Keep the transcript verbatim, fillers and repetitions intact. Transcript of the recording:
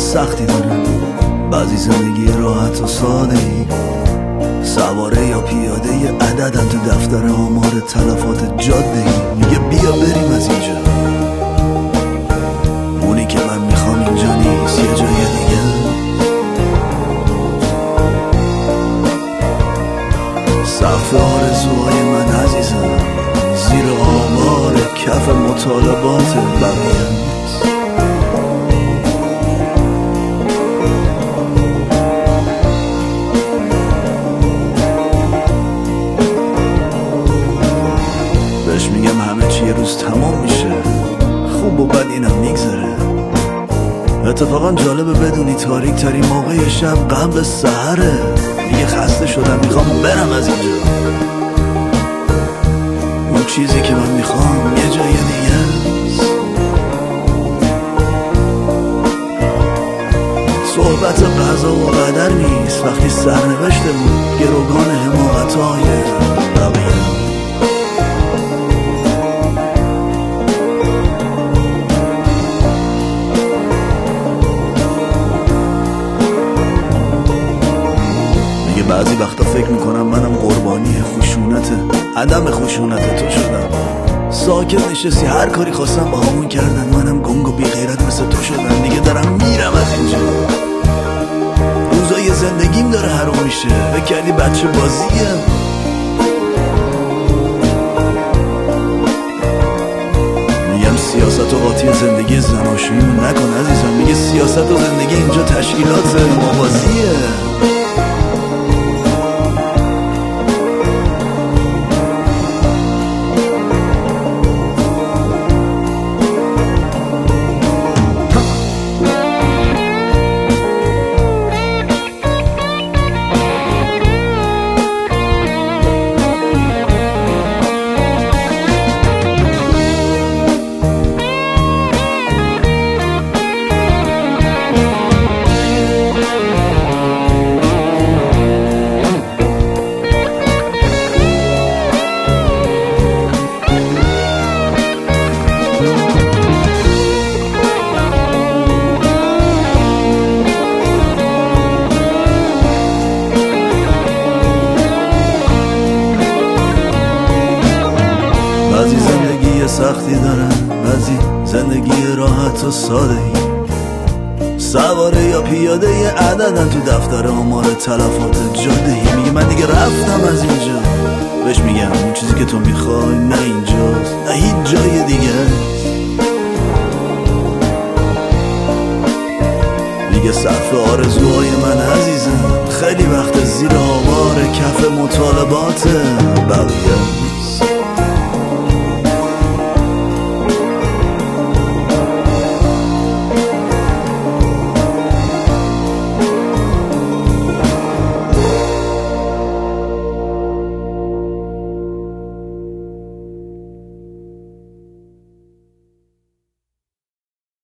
سختی داره، بعضی زندگی راحت و ساده ای، سواره یا پیاده یه عددن تو دفتر آمار تلفات جاده ای. میگه بیا بریم از اینجا، اونی که من میخوام اینجا نیست، یه جای دیگه. سقف آرزوهای من عزیزم زیر آمار کف مطالبات بقیه است. بهش میگم همه چی یه روز تمام میشه، خوب و بد اینم میگذره. اتفاقا جالبه بدونی تاریک ترین موقع شب قبل سحره. میگه خسته شدم میخوام برم از اینجا، اون چیزی که من میخوام یه جای دیگه است. صحبت قضا و قدر نیست وقتی سرنوشته بود گروگان حماقتهای بقیه. بعضی وقتا فکر میکنم منم قربانی خشونته، عدم خشونت تو شدم. ساکت نشستی هر کاری خواستم با همون کردن، منم گنگ و بی غیرت مثل تو شدم. دیگه دارم میرم از اینجا، روزای زندگیم داره حروم میشه. فکر کردی بچه بازیم؟ میگم سیاست و قاطی زندگی زناشویی نکن عزیزم. میگه سیاست و زندگی اینجا تشکیلات موازیه. بعضی زندگی سختی دارن، بعضی زندگی راحت و ساده ای، سواره یا پیاده یه عددن تو دفتر آمار تلفات جاده ای. میگه من دیگه رفتم از اینجا. بهش میگم اون چیزی که تو میخوای نه اینجاست، نه هیچ جای دیگه است. میگه سقف آرزوهای من عزیزم خیلی وقت زیر آوار کف مطالبات بقیه.